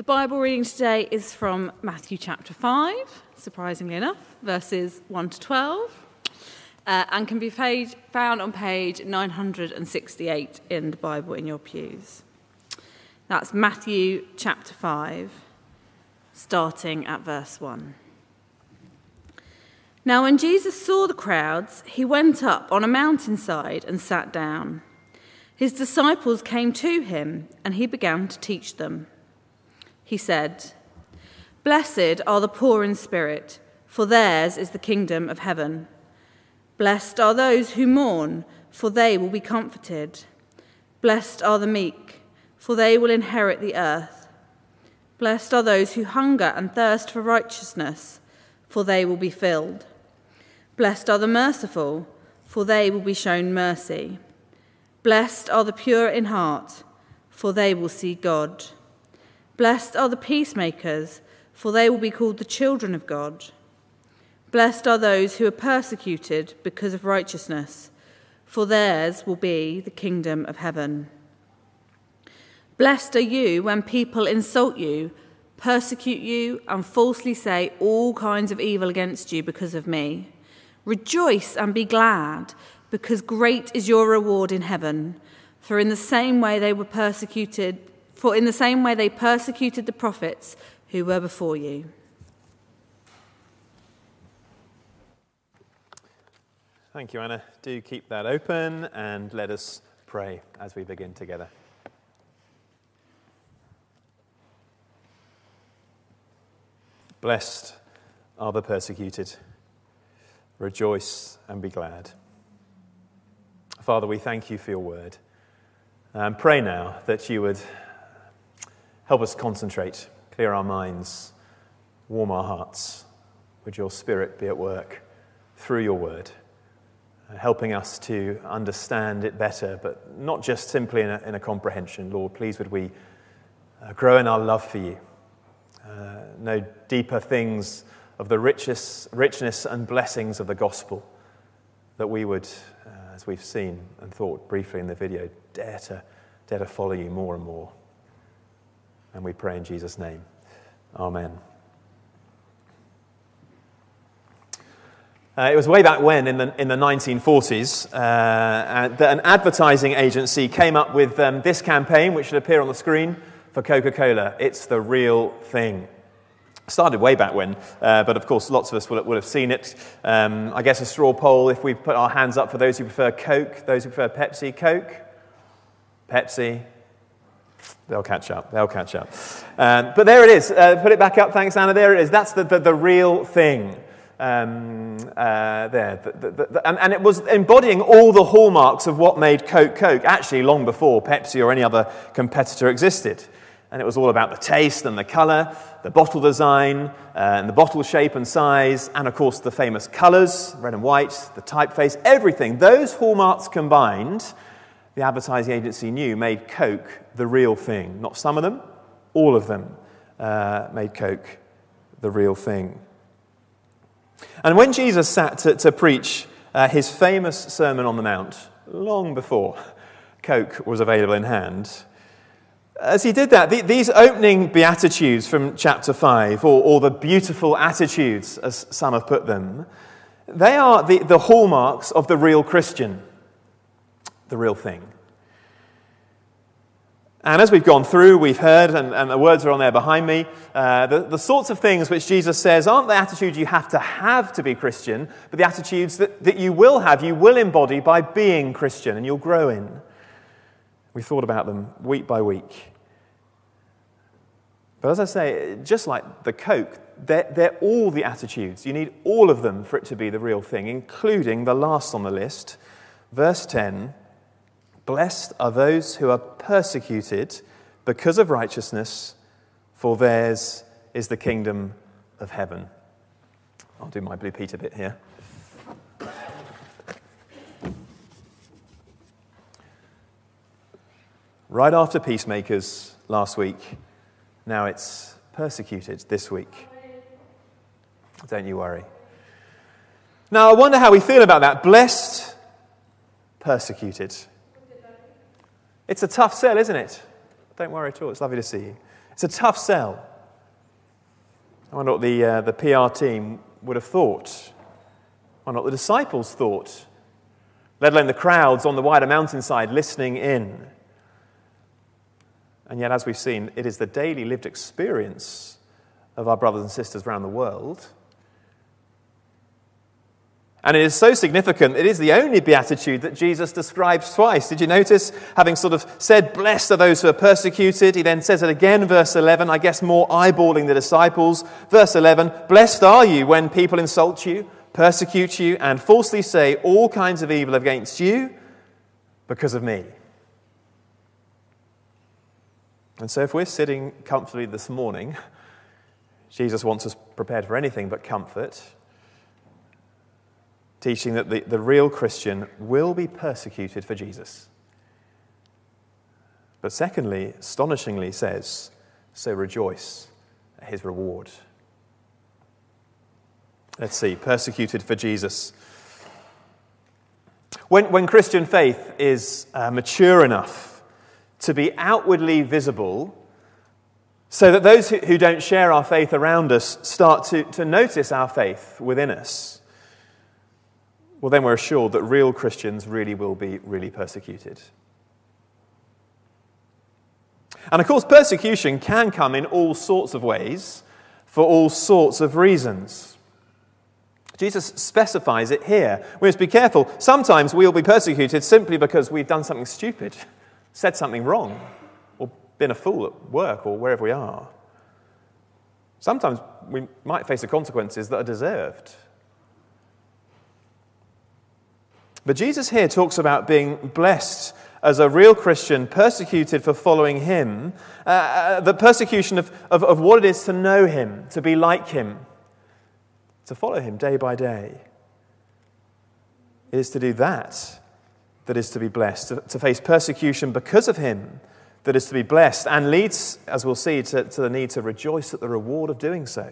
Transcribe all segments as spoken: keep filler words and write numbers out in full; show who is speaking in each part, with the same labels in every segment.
Speaker 1: Bible reading today is from Matthew chapter five, surprisingly enough, verses one to twelve, uh, and can be page, found on page nine hundred sixty-eight in the Bible in your pews. That's Matthew chapter five, starting at verse one. Now when Jesus saw the crowds, he went up on a mountainside and sat down. His disciples came to him, and he began to teach them. He said, "Blessed are the poor in spirit, for theirs is the kingdom of heaven. Blessed are those who mourn, for they will be comforted. Blessed are the meek, for they will inherit the earth. Blessed are those who hunger and thirst for righteousness, for they will be filled. Blessed are the merciful, for they will be shown mercy. Blessed are the pure in heart, for they will see God. Blessed are the peacemakers, for they will be called the children of God. Blessed are those who are persecuted because of righteousness, for theirs will be the kingdom of heaven. Blessed are you when people insult you, persecute you, and falsely say all kinds of evil against you because of me. Rejoice and be glad, because great is your reward in heaven. For in the same way they were persecuted For in the same way they persecuted the prophets who were before you."
Speaker 2: Thank you, Anna. Do keep that open and let us pray as we begin together. Blessed are the persecuted. Rejoice and be glad. Father, we thank you for your word. And pray now that you would help us concentrate, clear our minds, warm our hearts. Would your Spirit be at work through your word, helping us to understand it better, but not just simply in a, in a comprehension. Lord, please would we uh, grow in our love for you, uh, know deeper things of the richest, richness and blessings of the gospel, that we would, uh, as we've seen and thought briefly in the video, dare to, dare to follow you more and more. And we pray in Jesus' name. Amen. Uh, it was way back when, in the in the nineteen forties, uh, that an advertising agency came up with um, this campaign, which should appear on the screen, for Coca-Cola. It's the real thing. Started way back when, uh, but of course lots of us will, will have seen it. Um, I guess a straw poll, if we put our hands up for those who prefer Coke, those who prefer Pepsi. Coke? Pepsi? They'll catch up. They'll catch up. Um, but there it is. Uh, put it back up. Thanks, Anna. There it is. That's the, the, the real thing. Um, uh, there. The, the, the, and, and it was embodying all the hallmarks of what made Coke Coke, actually long before Pepsi or any other competitor existed. And it was all about the taste and the colour, the bottle design, uh, and the bottle shape and size, and of course the famous colours, red and white, the typeface, everything. Those hallmarks combined, the advertising agency knew, made Coke the real thing. Not some of them, all of them uh, made Coke the real thing. And when Jesus sat to, to preach uh, his famous Sermon on the Mount, long before Coke was available in hand, as he did that, the, these opening Beatitudes from chapter five, or, or the beautiful attitudes, as some have put them, they are the, the hallmarks of the real Christian, the real thing. And as we've gone through, we've heard, and, and the words are on there behind me, uh, the, the sorts of things which Jesus says aren't the attitudes you have to have to be Christian, but the attitudes that, that you will have, you will embody by being Christian, and you'll grow in. We thought about them week by week. But as I say, just like the Coke, they're, they're all the attitudes. You need all of them for it to be the real thing, including the last on the list, verse ten, "Blessed are those who are persecuted because of righteousness, for theirs is the kingdom of heaven." I'll do my Blue Peter bit here. Right after peacemakers last week, now it's persecuted this week. Don't you worry. Now, I wonder how we feel about that. Blessed, persecuted. It's a tough sell, isn't it? Don't worry at all. It's lovely to see you. It's a tough sell. I wonder what the, uh, the P R team would have thought. I wonder what the disciples thought, let alone the crowds on the wider mountainside listening in. And yet, as we've seen, it is the daily lived experience of our brothers and sisters around the world. And it is so significant, it is the only beatitude that Jesus describes twice. Did you notice? Having sort of said, blessed are those who are persecuted, he then says it again, verse eleven, I guess more eyeballing the disciples. Verse eleven, blessed are you when people insult you, persecute you, and falsely say all kinds of evil against you because of me. And so if we're sitting comfortably this morning, Jesus wants us prepared for anything but comfort, teaching that the, the real Christian will be persecuted for Jesus. But secondly, astonishingly says, so rejoice at his reward. Let's see, persecuted for Jesus. When, when Christian faith is uh, mature enough to be outwardly visible, so that those who, who don't share our faith around us start to, to notice our faith within us, well, then we're assured that real Christians really will be really persecuted. And of course, persecution can come in all sorts of ways, for all sorts of reasons. Jesus specifies it here. We must be careful. Sometimes we'll be persecuted simply because we've done something stupid, said something wrong, or been a fool at work or wherever we are. Sometimes we might face the consequences that are deserved. But Jesus here talks about being blessed as a real Christian, persecuted for following him, uh, the persecution of, of, of what it is to know him, to be like him, to follow him day by day. It is to do that that is to be blessed, to, to face persecution because of him that is to be blessed, and leads, as we'll see, to, to the need to rejoice at the reward of doing so.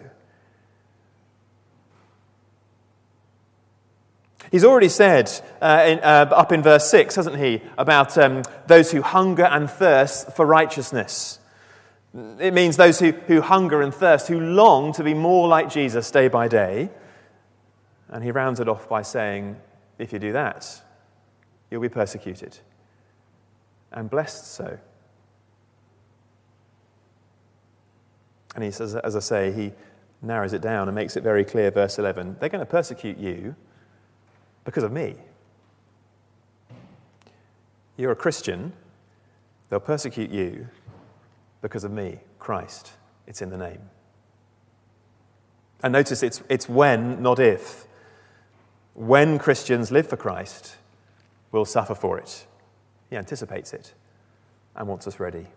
Speaker 2: He's already said uh, in, uh, up in verse six, hasn't he, about um, those who hunger and thirst for righteousness. It means those who, who hunger and thirst, who long to be more like Jesus day by day. And he rounds it off by saying, if you do that, you'll be persecuted, and blessed so. And he says, as I say, he narrows it down and makes it very clear, verse eleven, they're going to persecute you because of me. You're a Christian, they'll persecute you because of me, Christ. It's in the name. And notice it's, it's when, not if. When Christians live for Christ, we'll suffer for it. He anticipates it and wants us ready.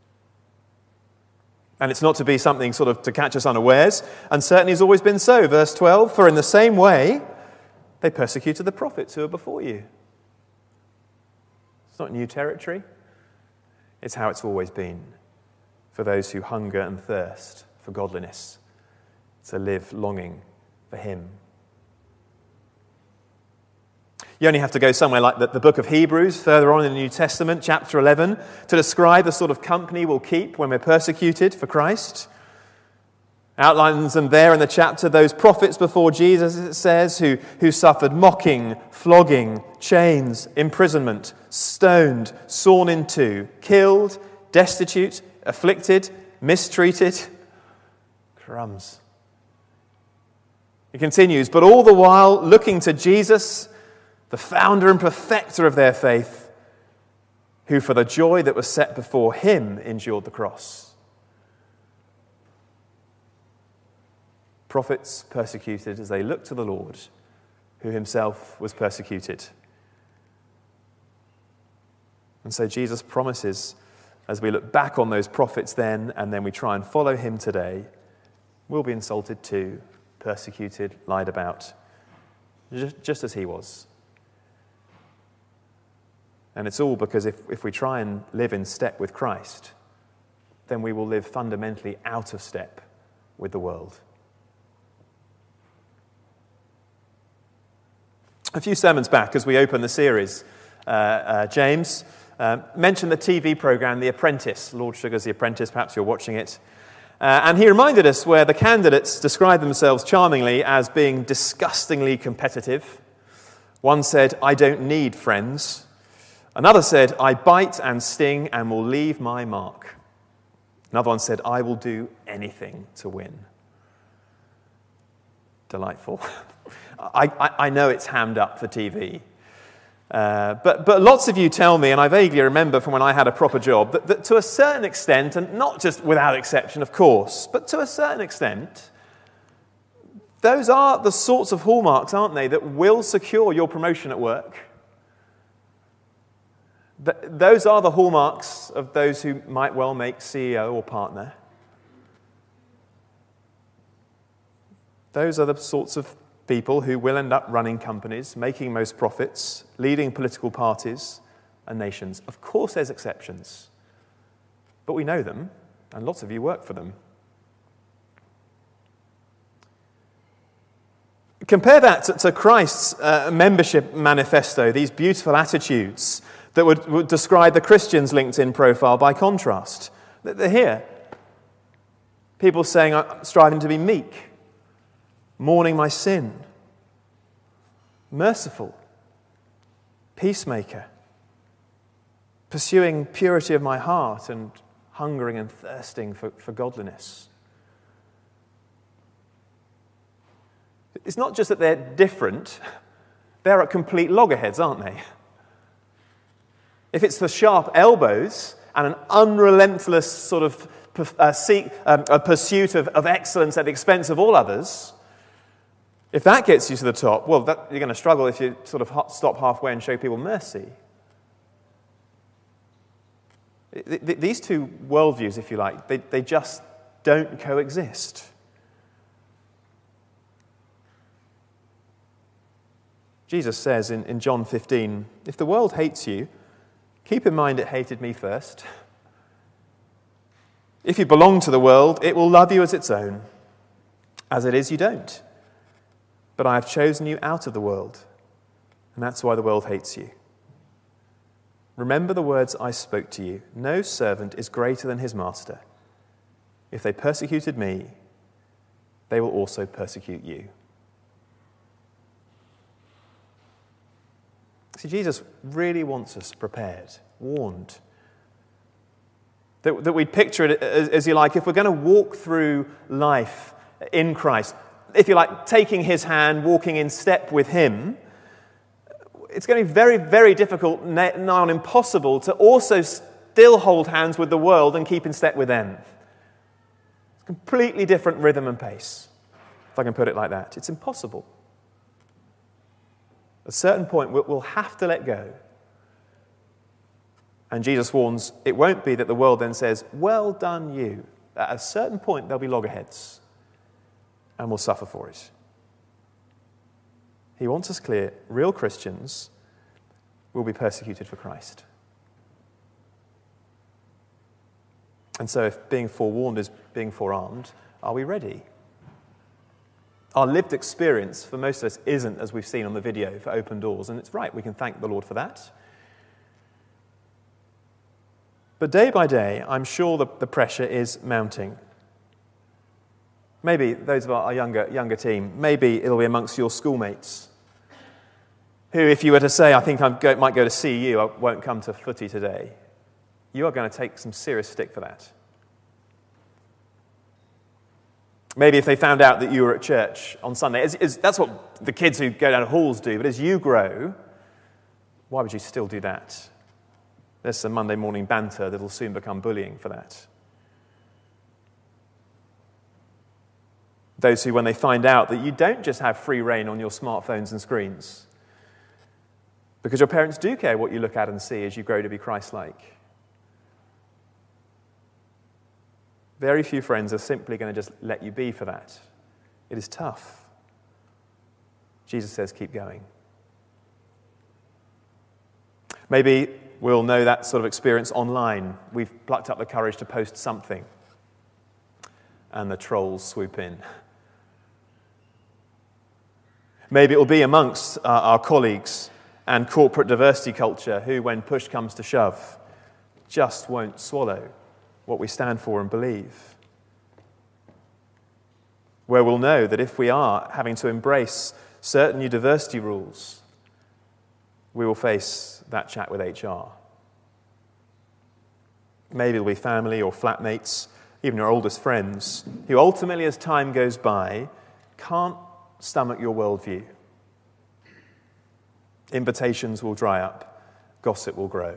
Speaker 2: And it's not to be something sort of to catch us unawares, and certainly has always been so. Verse twelve, for in the same way, they persecuted the prophets who were before you. It's not new territory. It's how it's always been for those who hunger and thirst for godliness, to live longing for him. You only have to go somewhere like the, the book of Hebrews, further on in the New Testament, chapter eleven, to describe the sort of company we'll keep when we're persecuted for Christ. Outlines them there in the chapter, those prophets before Jesus, it says, who, who suffered mocking, flogging, chains, imprisonment, stoned, sawn in two, killed, destitute, afflicted, mistreated. Crumbs. It continues, but all the while looking to Jesus, the founder and perfecter of their faith, who for the joy that was set before him endured the cross. Prophets persecuted as they looked to the Lord, who himself was persecuted. And so Jesus promises, as we look back on those prophets then, and then we try and follow him today, we'll be insulted too, persecuted, lied about, just as he was. And it's all because if, if we try and live in step with Christ, then we will live fundamentally out of step with the world. A few sermons back, as we open the series, uh, uh, James, Um, mentioned the T V programme, The Apprentice. Lord Sugar's The Apprentice, perhaps you're watching it. Uh, and he reminded us where the candidates described themselves charmingly as being disgustingly competitive. One said, "I don't need friends." Another said, "I bite and sting and will leave my mark." Another one said, "I will do anything to win." Delightful. I, I, I know it's hammed up for T V. Uh, but, but lots of you tell me, and I vaguely remember from when I had a proper job, that, that to a certain extent, and not just without exception, of course, but to a certain extent, those are the sorts of hallmarks, aren't they, that will secure your promotion at work. Th- those are the hallmarks of those who might well make C E O or partner. Those are the sorts of people who will end up running companies, making most profits, leading political parties and nations. Of course there's exceptions, but we know them, and lots of you work for them. Compare that to, to Christ's uh, membership manifesto, these beautiful attitudes that would, would describe the Christian's LinkedIn profile by contrast. They're here. People saying, "I'm striving to be meek, mourning my sin, merciful, peacemaker, pursuing purity of my heart and hungering and thirsting for, for godliness." It's not just that they're different, they're at complete loggerheads, aren't they? If it's the sharp elbows and an unrelentless sort of uh, seek, um, a pursuit of, of excellence at the expense of all others, if that gets you to the top, well, that, you're going to struggle if you sort of stop halfway and show people mercy. These two worldviews, if you like, they, they just don't coexist. Jesus says in, in John fifteen, "If the world hates you, keep in mind it hated me first. If you belong to the world, it will love you as its own. As it is, you don't. But I have chosen you out of the world, and that's why the world hates you. Remember the words I spoke to you. No servant is greater than his master. If they persecuted me, they will also persecute you." See, Jesus really wants us prepared, warned. That, that we picture it, as, as you like, if we're going to walk through life in Christ, if you like, taking his hand, walking in step with him, it's going to be very, very difficult, nigh on impossible, to also still hold hands with the world and keep in step with them. It's a completely different rhythm and pace, if I can put it like that. It's impossible. At a certain point, we'll have to let go. And Jesus warns, it won't be that the world then says, "Well done, you." At a certain point, there'll be loggerheads, and we'll suffer for it. He wants us clear, real Christians will be persecuted for Christ. And so if being forewarned is being forearmed, are we ready? Our lived experience for most of us isn't, as we've seen on the video, for Open Doors, and it's right, we can thank the Lord for that. But day by day, I'm sure the, the pressure is mounting. Maybe those of our younger, younger team, maybe it'll be amongst your schoolmates, who, if you were to say, "I think I might go to see you, I won't come to footy today," you are going to take some serious stick for that. Maybe if they found out that you were at church on Sunday, as, as, that's what the kids who go down to halls do, but as you grow, why would you still do that? There's some Monday morning banter that will soon become bullying for that. Those who, when they find out that you don't just have free rein on your smartphones and screens, because your parents do care what you look at and see as you grow to be Christ-like. Very few friends are simply going to just let you be for that. It is tough. Jesus says, keep going. Maybe we'll know that sort of experience online. We've plucked up the courage to post something, and the trolls swoop in. Maybe it will be amongst uh, our colleagues and corporate diversity culture who, when push comes to shove, just won't swallow what we stand for and believe. Where we'll know that if we are having to embrace certain new diversity rules, we will face that chat with H R. Maybe it'll be family or flatmates, even your oldest friends, who ultimately, as time goes by, can't stomach your worldview. Invitations will dry up, gossip will grow.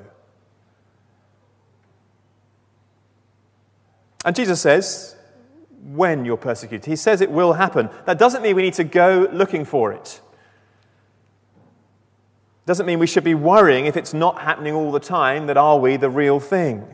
Speaker 2: And Jesus says, when you're persecuted, he says it will happen. That doesn't mean we need to go looking for it. Doesn't mean we should be worrying if it's not happening all the time, that are we the real thing?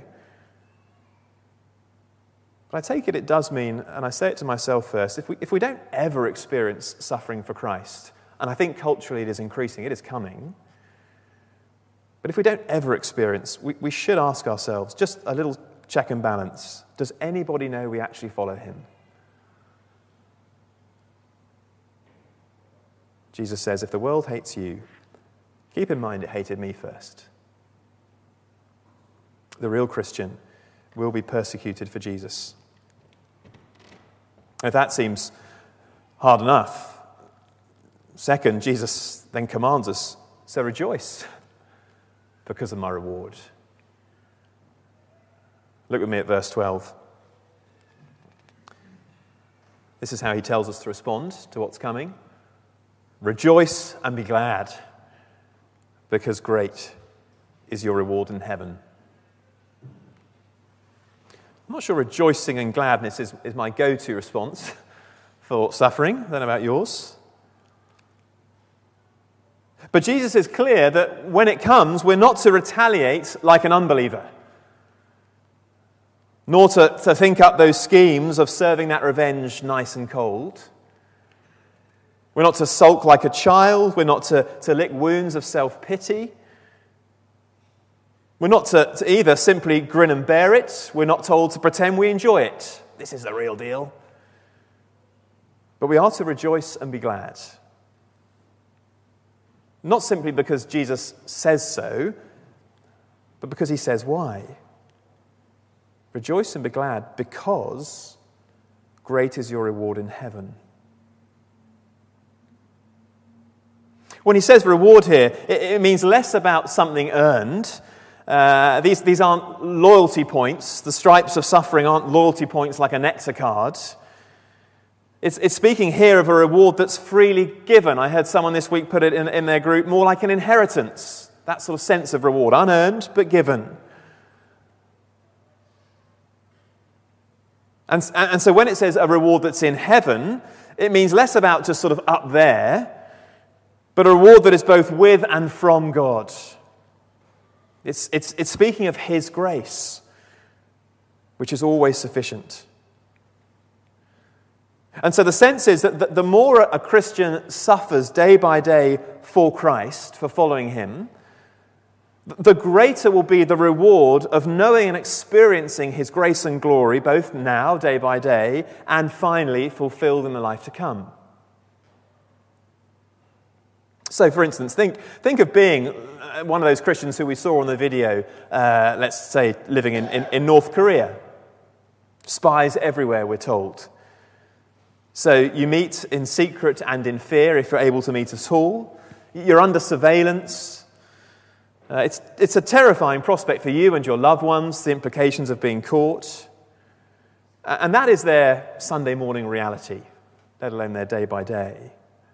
Speaker 2: But I take it it does mean, and I say it to myself first, if we, if we don't ever experience suffering for Christ, and I think culturally it is increasing, it is coming, but if we don't ever experience, we, we should ask ourselves, just a little check and balance, does anybody know we actually follow him? Jesus says, if the world hates you, keep in mind it hated me first. The real Christian will be persecuted for Jesus. If that seems hard enough, second, Jesus then commands us, so rejoice because of my reward. Look with me at verse twelve. This is how he tells us to respond to what's coming. Rejoice and be glad, because great is your reward in heaven. I'm not sure rejoicing and gladness is, is my go-to response for suffering. I don't know about yours. But Jesus is clear that when it comes, we're not to retaliate like an unbeliever, nor to, to think up those schemes of serving that revenge nice and cold. We're not to sulk like a child. We're not to, to lick wounds of self-pity. We're not to, to either simply grin and bear it. We're not told to pretend we enjoy it. This is the real deal. But we are to rejoice and be glad. Not simply because Jesus says so, but because he says why. Rejoice and be glad because great is your reward in heaven. When he says reward here, it, it means less about something earned. Uh, these, these aren't loyalty points. The stripes of suffering aren't loyalty points like a Nectar card. It's, it's speaking here of a reward that's freely given. I heard someone this week put it in, in their group more like an inheritance. That sort of sense of reward, unearned but given. And, and so when it says a reward that's in heaven, it means less about just sort of up there, but a reward that is both with and from God. It's, it's, it's speaking of his grace, which is always sufficient. And so the sense is that the more a Christian suffers day by day for Christ, for following him, the greater will be the reward of knowing and experiencing his grace and glory, both now, day by day, and finally fulfilled in the life to come. So, for instance, think, think of being one of those Christians who we saw on the video, uh, let's say, living in, in, in North Korea. Spies everywhere, we're told. So you meet in secret and in fear, if you're able to meet at all. You're under surveillance. Uh, it's, it's a terrifying prospect for you and your loved ones, the implications of being caught. And that is their Sunday morning reality, let alone their day by day.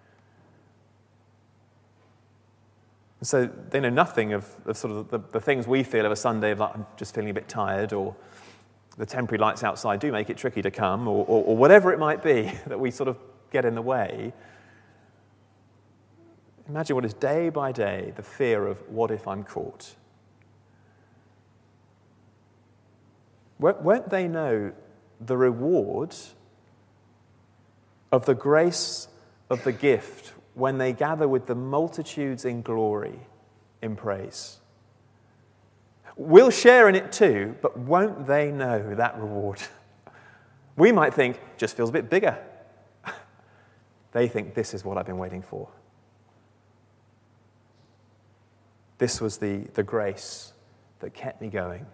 Speaker 2: So they know nothing of, of sort of the, the things we feel of a Sunday, of like, I'm just feeling a bit tired, or the temporary lights outside do make it tricky to come, or, or, or whatever it might be that we sort of get in the way. Imagine what is day by day the fear of, what if I'm caught? Won't, won't they know the reward of the grace of the gift when they gather with the multitudes in glory, in praise? We'll share in it too, but won't they know that reward? We might think, just feels a bit bigger. They think, this is what I've been waiting for. This was the, the grace that kept me going.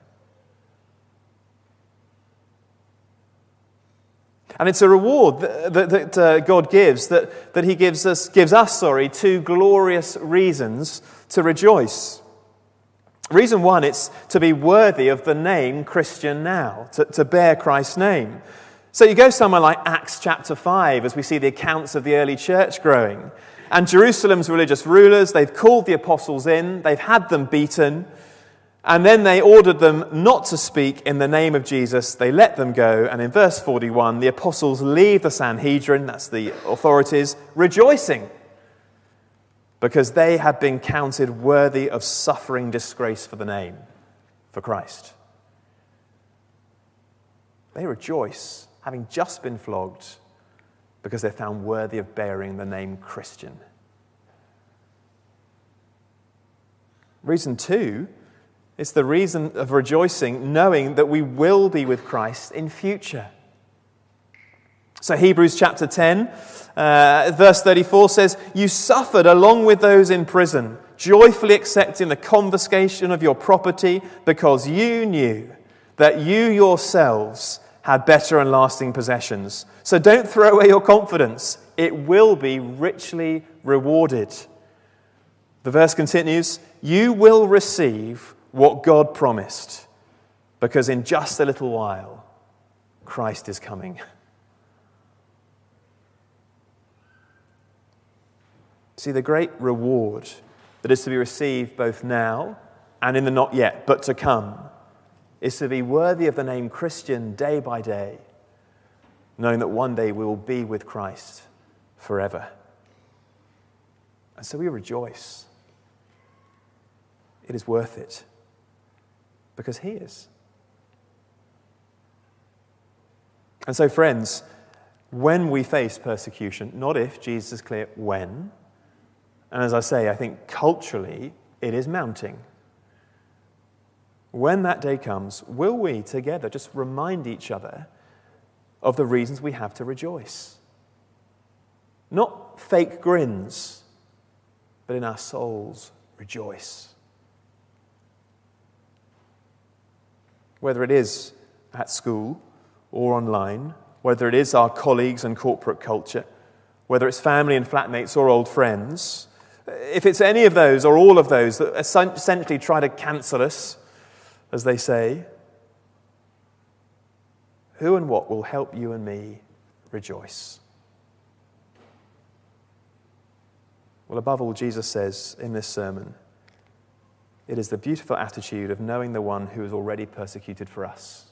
Speaker 2: And it's a reward that, that, that uh, God gives, that, that he gives us, gives us, sorry, two glorious reasons to rejoice. Reason one, it's to be worthy of the name Christian now, to, to bear Christ's name. So you go somewhere like Acts chapter five, as we see the accounts of the early church growing. And Jerusalem's religious rulers, they've called the apostles in, they've had them beaten, and then they ordered them not to speak in the name of Jesus. They let them go, and in verse forty-one, the apostles leave the Sanhedrin, that's the authorities, rejoicing, because they had been counted worthy of suffering disgrace for the name, for Christ. They rejoice, having just been flogged, because they're found worthy of bearing the name Christian. Reason two is the reason of rejoicing, knowing that we will be with Christ in future. So Hebrews chapter ten, uh, verse thirty-four says, "You suffered along with those in prison, joyfully accepting the confiscation of your property, because you knew that you yourselves had better and lasting possessions. So don't throw away your confidence. It will be richly rewarded." The verse continues, "You will receive what God promised, because in just a little while, Christ is coming." See, the great reward that is to be received both now and in the not yet, but to come, is to be worthy of the name Christian day by day, knowing that one day we will be with Christ forever. And so we rejoice. It is worth it, because he is. And so, friends, when we face persecution, not if, Jesus is clear, when, and as I say, I think culturally it is mounting. When that day comes, will we together just remind each other of the reasons we have to rejoice? Not fake grins, but in our souls, rejoice. Whether it is at school or online, whether it is our colleagues and corporate culture, whether it's family and flatmates or old friends, if it's any of those or all of those that essentially try to cancel us, as they say, who and what will help you and me rejoice? Well, above all, Jesus says in this sermon, it is the beautiful attitude of knowing the one who is already persecuted for us,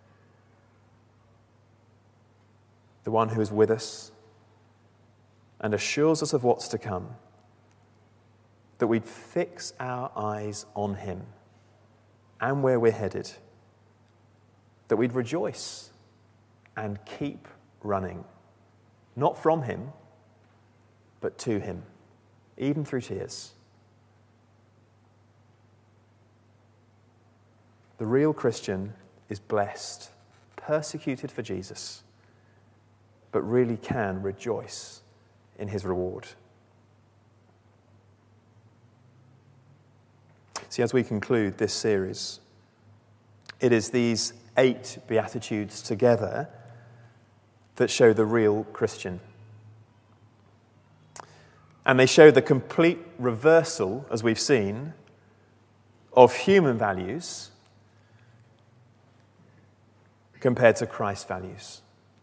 Speaker 2: the one who is with us and assures us of what's to come, that we'd fix our eyes on him and where we're headed, that we'd rejoice and keep running, not from him, but to him, even through tears. The real Christian is blessed, persecuted for Jesus, but really can rejoice in his reward. See, as we conclude this series, it is these eight Beatitudes together that show the real Christian. And they show the complete reversal, as we've seen, of human values compared to Christ's values.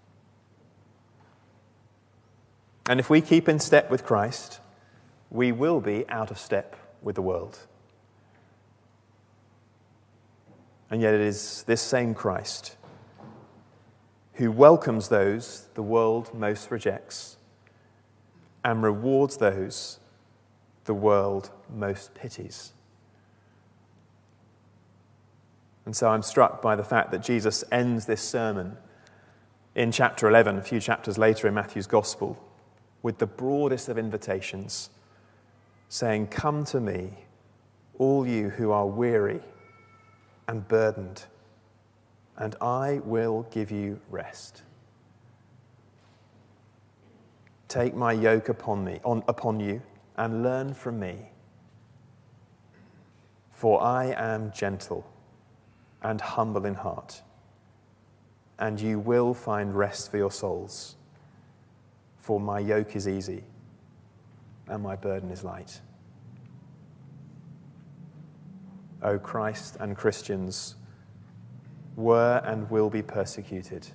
Speaker 2: And if we keep in step with Christ, we will be out of step with the world. And yet it is this same Christ who welcomes those the world most rejects and rewards those the world most pities. And so I'm struck by the fact that Jesus ends this sermon in chapter eleven, a few chapters later in Matthew's Gospel, with the broadest of invitations, saying, "Come to me, all you who are weary and burdened, and I will give you rest. Take my yoke upon me, on, upon you, and learn from me, For I am gentle and humble in heart, and you will find rest for your souls. For my yoke is easy and my burden is light. O Christ and Christians were and will be persecuted,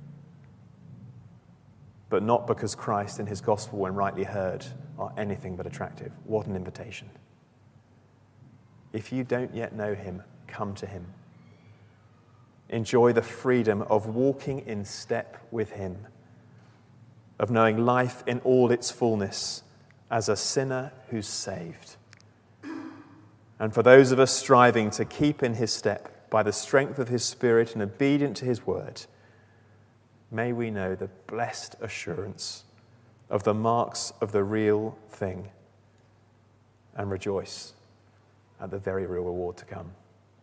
Speaker 2: but not because Christ and his gospel, when rightly heard, are anything but attractive. What an invitation. If you don't yet know him, come to him. Enjoy the freedom of walking in step with him, of knowing life in all its fullness as a sinner who's saved. And for those of us striving to keep in his step by the strength of his Spirit and obedient to his word, may we know the blessed assurance of the marks of the real thing and rejoice at the very real reward to come.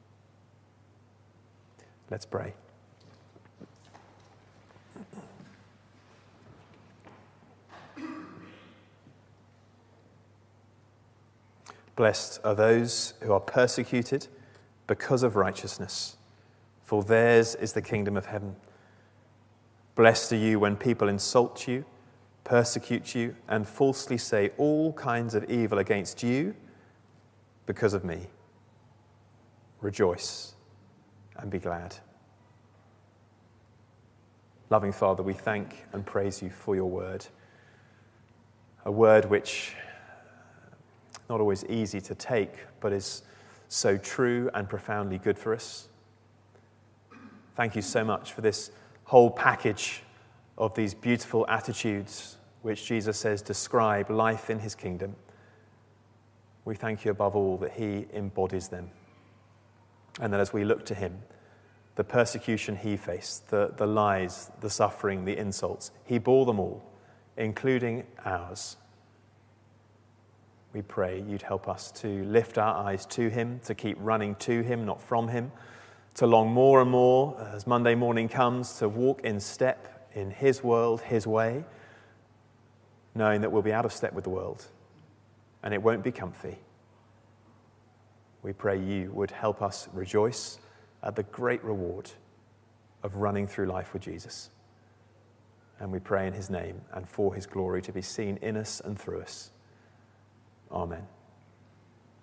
Speaker 2: Let's pray. Blessed are those who are persecuted because of righteousness, for theirs is the kingdom of heaven. Blessed are you when people insult you, persecute you, and falsely say all kinds of evil against you because of me. Rejoice and be glad. Loving Father, we thank and praise you for your word, a word which is not always easy to take, but is so true and profoundly good for us. Thank you so much for this whole package of these beautiful attitudes which Jesus says describe life in his kingdom. We thank you above all that he embodies them, and that as we look to him, the persecution he faced, the, the lies, the suffering, the insults, he bore them all, including ours. We pray you'd help us to lift our eyes to him, to keep running to him, not from him, to long more and more as Monday morning comes, to walk in step in his world, his way, knowing that we'll be out of step with the world and it won't be comfy. We pray you would help us rejoice at the great reward of running through life with Jesus. And we pray in his name and for his glory to be seen in us and through us. Amen.